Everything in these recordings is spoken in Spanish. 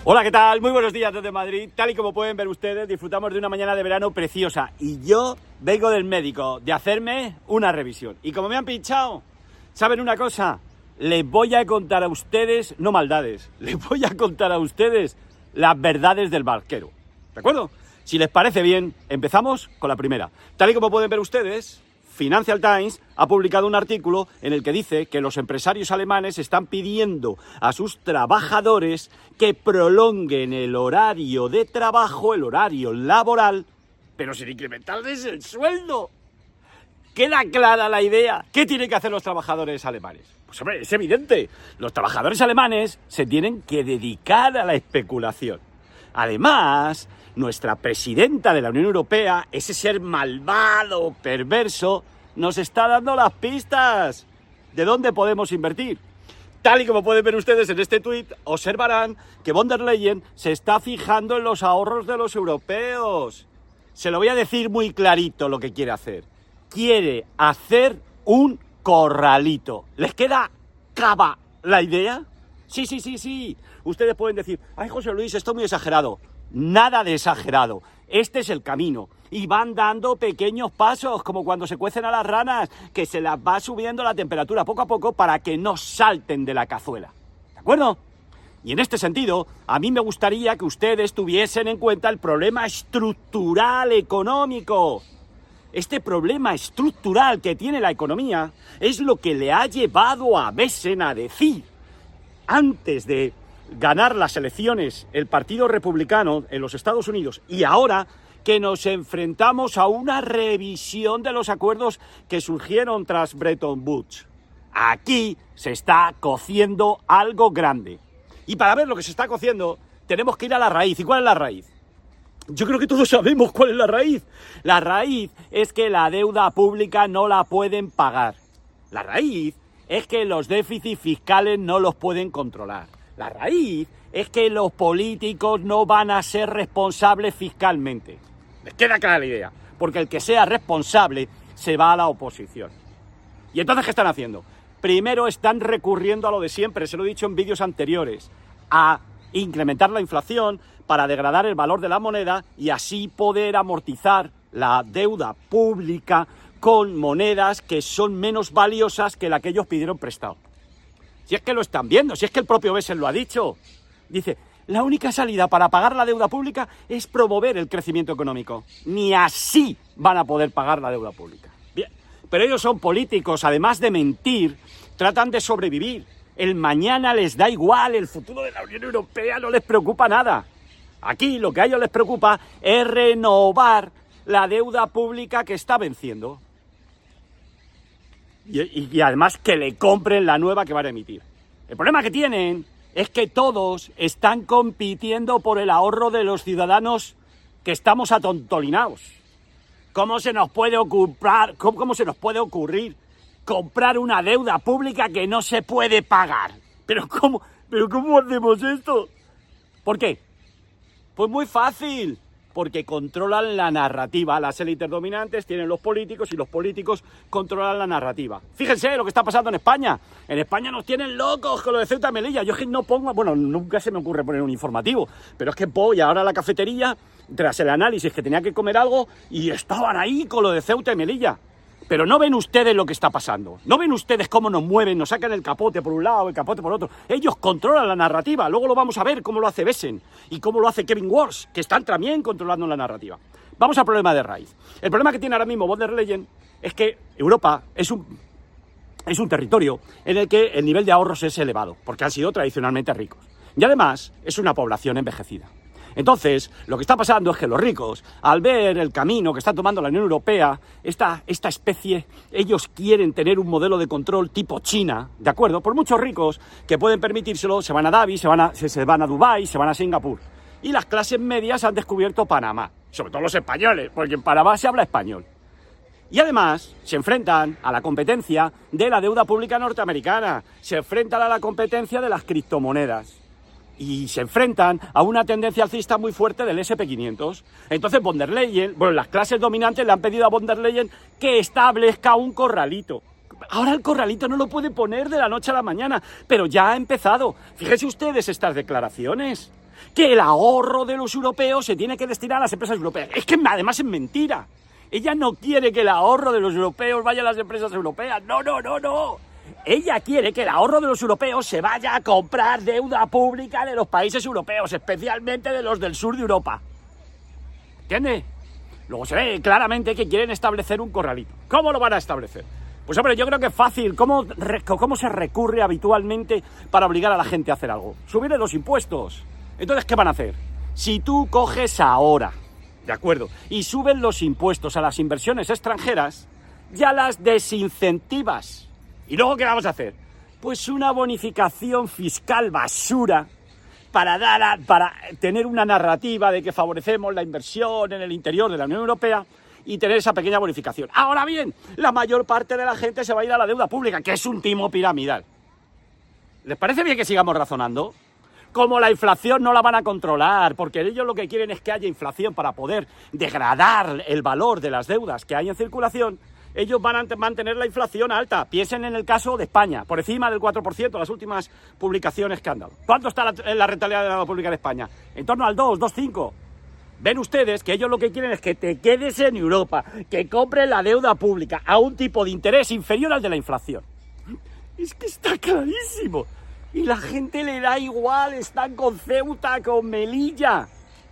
Hola, ¿qué tal? Muy buenos días desde Madrid. Tal y como pueden ver ustedes, disfrutamos de una mañana de verano preciosa. Y yo vengo del médico de hacerme una revisión. Y como me han pinchado, ¿saben una cosa? Les voy a contar a ustedes, no maldades, les voy a contar a ustedes las verdades del barquero. ¿De acuerdo? Si les parece bien, empezamos con la primera. Tal y como pueden ver ustedes, Financial Times ha publicado un artículo en el que dice que los empresarios alemanes están pidiendo a sus trabajadores que prolonguen el horario de trabajo, el horario laboral, pero sin incrementarles el sueldo. ¿Queda clara la idea? ¿Qué tienen que hacer los trabajadores alemanes? Pues hombre, es evidente. Los trabajadores alemanes se tienen que dedicar a la especulación. Además, nuestra presidenta de la Unión Europea, ese ser malvado, perverso, nos está dando las pistas de dónde podemos invertir. Tal y como pueden ver ustedes en este tuit, observarán que von der Leyen se está fijando en los ahorros de los europeos. Se lo voy a decir muy clarito lo que quiere hacer. Quiere hacer un corralito. ¿Les queda cava la idea? Sí. Ustedes pueden decir, ay, José Luis, esto es muy exagerado. Nada de exagerado. Este es el camino. Y van dando pequeños pasos, como cuando se cuecen a las ranas, que se las va subiendo la temperatura poco a poco para que no salten de la cazuela. ¿De acuerdo? Y en este sentido, a mí me gustaría que ustedes tuviesen en cuenta el problema estructural económico. Este problema estructural que tiene la economía es lo que le ha llevado a Besen a decir, antes de ganar las elecciones el Partido Republicano en los Estados Unidos y ahora que nos enfrentamos a una revisión de los acuerdos que surgieron tras Bretton Woods. Aquí se está cociendo algo grande. Y para ver lo que se está cociendo, tenemos que ir a la raíz. ¿Y cuál es la raíz? Yo creo que todos sabemos cuál es la raíz. La raíz es que la deuda pública no la pueden pagar. La raíz es que los déficits fiscales no los pueden controlar. La raíz es que los políticos no van a ser responsables fiscalmente. ¿Les queda clara la idea? Porque el que sea responsable se va a la oposición. ¿Y entonces qué están haciendo? Primero están recurriendo a lo de siempre, se lo he dicho en vídeos anteriores, a incrementar la inflación para degradar el valor de la moneda y así poder amortizar la deuda pública con monedas que son menos valiosas que la que ellos pidieron prestado. Si es que lo están viendo, si es que el propio Besen lo ha dicho. Dice, la única salida para pagar la deuda pública es promover el crecimiento económico. Ni así van a poder pagar la deuda pública. Bien, pero ellos son políticos, además de mentir, tratan de sobrevivir. El mañana les da igual, el futuro de la Unión Europea no les preocupa nada. Aquí lo que a ellos les preocupa es renovar la deuda pública que está venciendo. Y además que le compren la nueva que van a emitir. El problema que tienen es que todos están compitiendo por el ahorro de los ciudadanos que estamos atontolinados. ¿Cómo se nos puede ocurrir comprar una deuda pública que no se puede pagar? ¿Pero cómo hacemos esto? ¿Por qué? Pues muy fácil. Porque controlan la narrativa. Las élites dominantes tienen los políticos y los políticos controlan la narrativa. Fíjense lo que está pasando en España. En España nos tienen locos con lo de Ceuta y Melilla. Yo es que no pongo... Bueno, nunca se me ocurre poner un informativo. Pero es que voy ahora a la cafetería tras el análisis que tenía que comer algo y estaban ahí con lo de Ceuta y Melilla. Pero no ven ustedes lo que está pasando. No ven ustedes cómo nos mueven, nos sacan el capote por un lado, el capote por otro. Ellos controlan la narrativa. Luego lo vamos a ver cómo lo hace Besen y cómo lo hace Kevin Walsh, que están también controlando la narrativa. Vamos al problema de raíz. El problema que tiene ahora mismo von der Leyen es que Europa es un territorio en el que el nivel de ahorros es elevado, porque han sido tradicionalmente ricos. Y además es una población envejecida. Entonces, lo que está pasando es que los ricos, al ver el camino que está tomando la Unión Europea, esta especie, ellos quieren tener un modelo de control tipo China, ¿de acuerdo? Por muchos ricos que pueden permitírselo, se van a Davis, se van a Dubái, se van a Singapur. Y las clases medias han descubierto Panamá, sobre todo los españoles, porque en Panamá se habla español. Y además se enfrentan a la competencia de la deuda pública norteamericana, se enfrentan a la competencia de las criptomonedas. Y se enfrentan a una tendencia alcista muy fuerte del SP500. Entonces von der Leyen, las clases dominantes le han pedido a von der Leyen que establezca un corralito. Ahora el corralito no lo puede poner de la noche a la mañana, pero ya ha empezado. Fíjense ustedes estas declaraciones. que el ahorro de los europeos se tiene que destinar a las empresas europeas. Es que además es mentira. Ella no quiere que el ahorro de los europeos vaya a las empresas europeas. No. Ella quiere que el ahorro de los europeos se vaya a comprar deuda pública de los países europeos, especialmente de los del sur de Europa. ¿Entiende? Luego se ve claramente que quieren establecer un corralito. ¿Cómo lo van a establecer? Pues hombre, yo creo que es fácil. ¿Cómo se recurre habitualmente para obligar a la gente a hacer algo? Subirle los impuestos. Entonces, ¿qué van a hacer? Si tú coges ahora, ¿de acuerdo?, y suben los impuestos a las inversiones extranjeras, ya las desincentivas. ¿Y luego qué vamos a hacer? Pues una bonificación fiscal basura para tener una narrativa de que favorecemos la inversión en el interior de la Unión Europea y tener esa pequeña bonificación. Ahora bien, la mayor parte de la gente se va a ir a la deuda pública, que es un timo piramidal. ¿Les parece bien que sigamos razonando? Como la inflación no la van a controlar, porque ellos lo que quieren es que haya inflación para poder degradar el valor de las deudas que hay en circulación, ellos van a mantener la inflación alta. Piensen en el caso de España, por encima del 4%, las últimas publicaciones que han dado. ¿Cuánto está la rentabilidad de la deuda pública en España? En torno al 2,5. Ven ustedes que ellos lo que quieren es que te quedes en Europa, que compres la deuda pública a un tipo de interés inferior al de la inflación. Es que está clarísimo. Y la gente le da igual, están con Ceuta, con Melilla.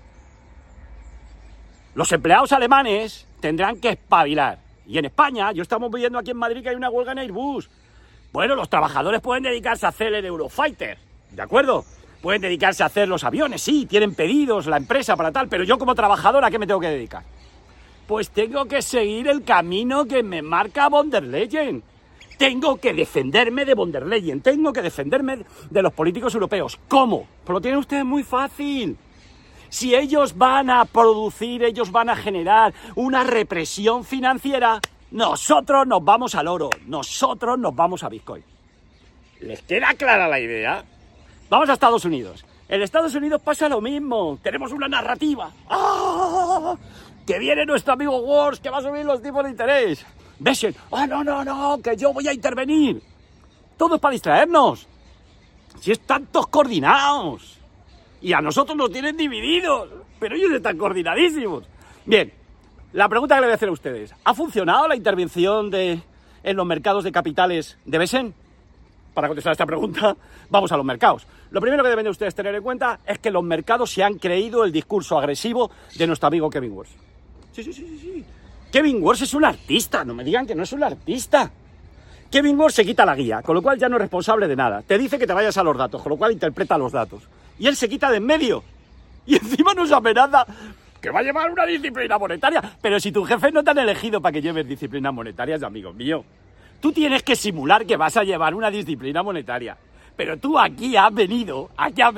Los empleados alemanes tendrán que espabilar. Y en España, yo estamos viendo aquí en Madrid que hay una huelga en Airbus. Bueno, los trabajadores pueden dedicarse a hacer el Eurofighter, ¿de acuerdo? Pueden dedicarse a hacer los aviones, sí, tienen pedidos la empresa para tal, pero yo como trabajador, ¿a qué me tengo que dedicar? Pues tengo que seguir el camino que me marca von der Leyen. Tengo que defenderme de von der Leyen, tengo que defenderme de los políticos europeos. ¿Cómo? Pues lo tienen ustedes muy fácil. Si ellos van a producir, ellos van a generar una represión financiera, nosotros nos vamos al oro, nosotros nos vamos a Bitcoin. ¿Les queda clara la idea? Vamos a Estados Unidos. En Estados Unidos pasa lo mismo. Tenemos una narrativa. ¡Ah! Que viene nuestro amigo Wars, que va a subir los tipos de interés. Besen, no, que yo voy a intervenir. Todo es para distraernos. Si están todos coordinados. Y a nosotros nos tienen divididos, pero ellos están coordinadísimos. Bien, la pregunta que le voy a hacer a ustedes. ¿Ha funcionado la intervención en los mercados de capitales de Besen? Para contestar a esta pregunta, vamos a los mercados. Lo primero que deben de ustedes tener en cuenta es que los mercados se han creído el discurso agresivo de nuestro amigo Kevin Wars. Sí. Kevin Wars es un artista, no me digan que no es un artista. Kevin Wars se quita la guía, con lo cual ya no es responsable de nada. Te dice que te vayas a los datos, con lo cual interpreta los datos. Y él se quita de en medio. Y encima nos amenaza que va a llevar una disciplina monetaria. Pero si tus jefes no te han elegido para que lleves disciplinas monetarias, amigo mío, tú tienes que simular que vas a llevar una disciplina monetaria. Pero tú aquí has venido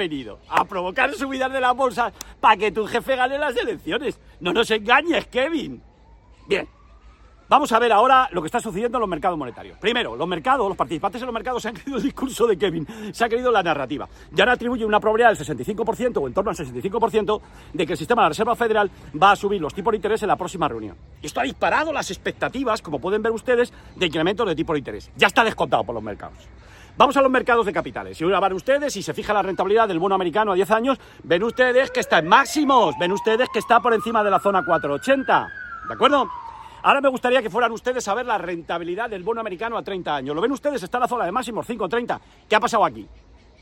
a provocar subidas de la bolsa para que tu jefe gane las elecciones. No nos engañes, Kevin. Bien. Vamos a ver ahora lo que está sucediendo en los mercados monetarios. Primero, los participantes en los mercados se han creído el discurso de Kevin, se ha creído la narrativa. Ya ahora atribuye una probabilidad del 65% o en torno al 65% de que el sistema de la Reserva Federal va a subir los tipos de interés en la próxima reunión. Esto ha disparado las expectativas, como pueden ver ustedes, de incrementos de tipo de interés. Ya está descontado por los mercados. Vamos a los mercados de capitales. Si ahora van ustedes y se fija la rentabilidad del bono americano a 10 años, ven ustedes que está en máximos, ven ustedes que está por encima de la zona 480. ¿De acuerdo? Ahora me gustaría que fueran ustedes a ver la rentabilidad del bono americano a 30 años. ¿Lo ven ustedes? Está en la zona de máximos, 5,30. ¿Qué ha pasado aquí?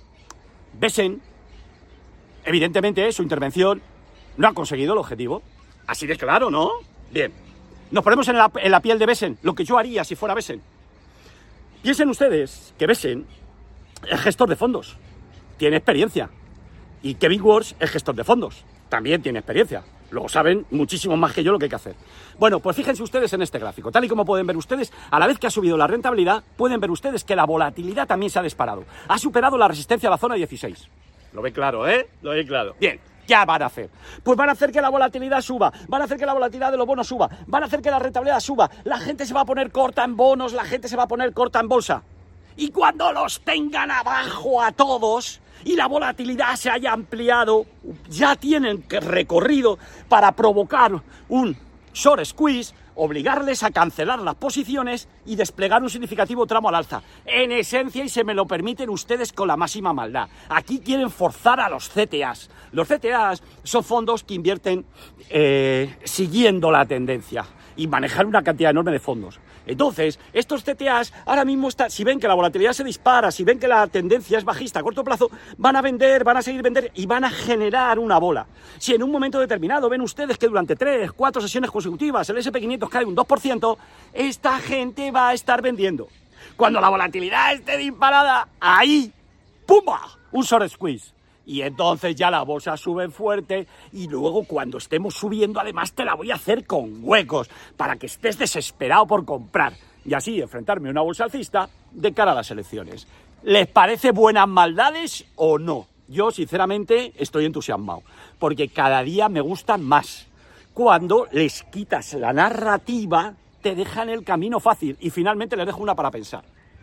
Besen, evidentemente, su intervención no ha conseguido el objetivo. Así de claro, ¿no? Bien. Nos ponemos en la piel de Besen, lo que yo haría si fuera Besen. Piensen ustedes que Besen es gestor de fondos, tiene experiencia. Y Kevin Wars es gestor de fondos, también tiene experiencia. Luego saben muchísimo más que yo lo que hay que hacer. Bueno, pues fíjense ustedes en este gráfico. Tal y como pueden ver ustedes, a la vez que ha subido la rentabilidad, pueden ver ustedes que la volatilidad también se ha disparado. Ha superado la resistencia a la zona 16. Lo ve claro, ¿eh? Lo ve claro. Bien, ¿qué van a hacer? Pues van a hacer que la volatilidad suba, van a hacer que la volatilidad de los bonos suba, van a hacer que la rentabilidad suba, la gente se va a poner corta en bonos, la gente se va a poner corta en bolsa. Y cuando los tengan abajo a todos y la volatilidad se haya ampliado, ya tienen recorrido para provocar un short squeeze, obligarles a cancelar las posiciones y desplegar un significativo tramo al alza. En esencia, y se me lo permiten ustedes con la máxima maldad, aquí quieren forzar a los CTAs. Los CTAs son fondos que invierten siguiendo la tendencia y manejar una cantidad enorme de fondos. Entonces, estos CTAs ahora mismo si ven que la volatilidad se dispara, si ven que la tendencia es bajista a corto plazo, van a vender, van a seguir vender y van a generar una bola. Si en un momento determinado ven ustedes que durante 3, 4 sesiones consecutivas el S&P 500 cae un 2%, esta gente va a estar vendiendo. Cuando la volatilidad esté disparada, ahí, ¡pumba!, un short squeeze. Y entonces ya la bolsa sube fuerte y luego cuando estemos subiendo además te la voy a hacer con huecos para que estés desesperado por comprar y así enfrentarme a una bolsa alcista de cara a las elecciones. ¿Les parece buenas maldades o no? Yo sinceramente estoy entusiasmado porque cada día me gustan más. Cuando les quitas la narrativa te dejan el camino fácil y finalmente les dejo una para pensar.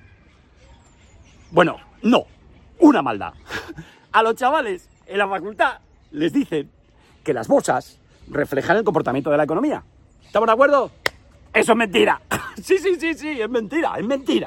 Bueno, no, una maldad. A los chavales en la facultad les dicen que las bolsas reflejan el comportamiento de la economía. ¿Estamos de acuerdo? Eso es mentira. Sí, es mentira, es mentira.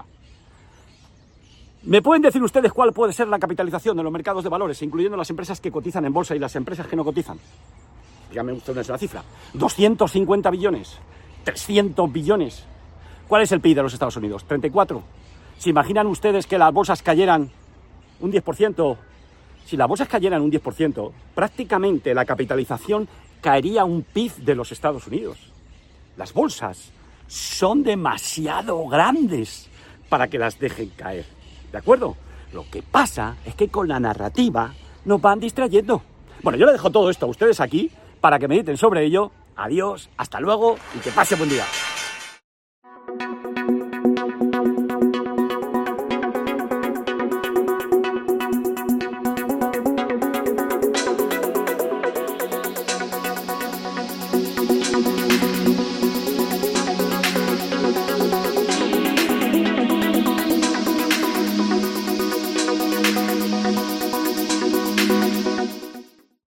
¿Me pueden decir ustedes cuál puede ser la capitalización de los mercados de valores, incluyendo las empresas que cotizan en bolsa y las empresas que no cotizan? Díganme ustedes la cifra. 250 billones, 300 billones. ¿Cuál es el PIB de los Estados Unidos? 34. ¿Se imaginan ustedes que las bolsas cayeran un 10%? Si las bolsas cayeran un 10%, prácticamente la capitalización caería a un PIB de los Estados Unidos. Las bolsas son demasiado grandes para que las dejen caer, ¿de acuerdo? Lo que pasa es que con la narrativa nos van distrayendo. Bueno, yo le dejo todo esto a ustedes aquí para que mediten sobre ello. Adiós, hasta luego y que pase buen día.